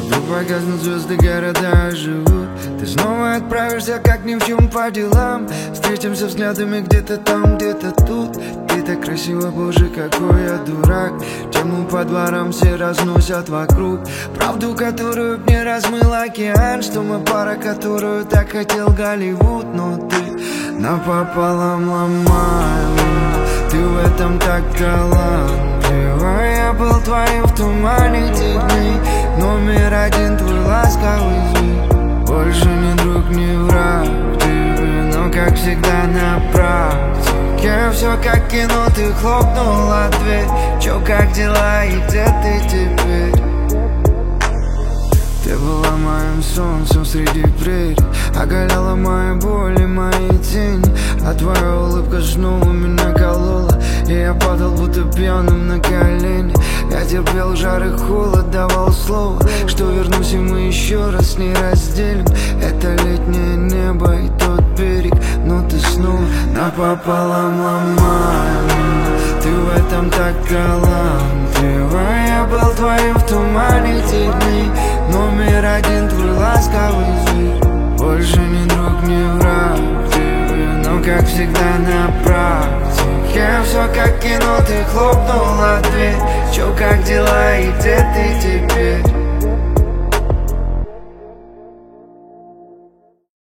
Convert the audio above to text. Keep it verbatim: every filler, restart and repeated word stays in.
Вдруг погаснут звезды, города живут. Ты снова отправишься, как ни в чем, по делам. Встретимся взглядами где-то там, где-то тут. Ты так красиво, боже, какой я дурак. Тему по дворам все разносят вокруг. Правду, которую мне размыл океан. Что мы пара, которую так хотел Голливуд. Но ты напополам ломаем. Ты в этом так талантлива. Я был твоим в тумане тех дней. Номер один твой ласковый звук. Больше не друг, не враг тебе, но как всегда на практике. Все как кино, ты хлопнула дверь. Чё, как дела и где ты теперь? Ты была моим солнцем среди прерий, оголяла мои боли, мои тени. А твоя улыбка снова меня колола, и я падал будто пьяным на колени. Я терпел жар и холод, давал слово, что вернусь и мы еще раз с ней разделим это летнее небо и тот берег. Но ты снова напополам ломаем. Ты в этом так талантлива. Я был твоим в тумане тех дней. Номер один твой ласковый звук. Больше не друг, не враг тебе, но как всегда на практике. Все как кино, ты хлопнула дверь. Чё, как дела и где ты теперь?